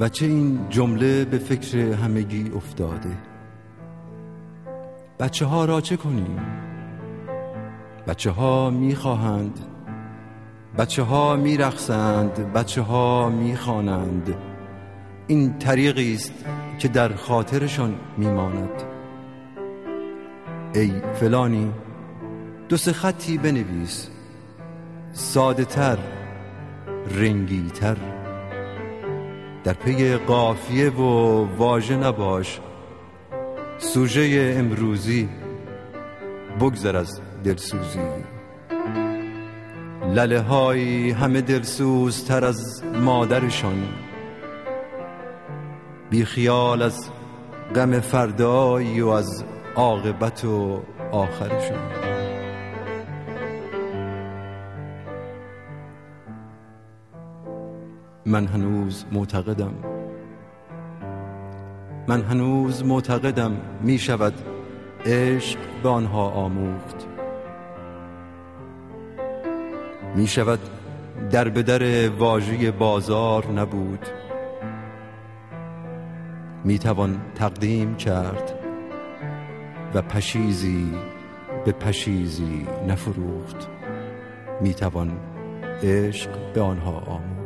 و چه این جمله به فکر همگی افتاده: بچه ها را چه کنیم؟ بچه ها می خواهند، بچه ها می رقصند، بچه ها می خوانند. این طریقی است که در خاطرشان می ماند. ای فلانی، 2-3 خطی بنویس، ساده تر، رنگی تر. در پی قافیه و واژه نباش، سوژه امروزی بگذر از دلسوزی. لله های همه دلسوزتر از مادرشان، بی خیال از غم فردایی و از عاقبت و آخرشان. من هنوز معتقدم می شود عشق به آنها آموخت، می شود در به در واژه بازار نبود، می توان تقدیم کرد و پشیزی به پشیزی نفروخت. می توان عشق به آنها آموخت.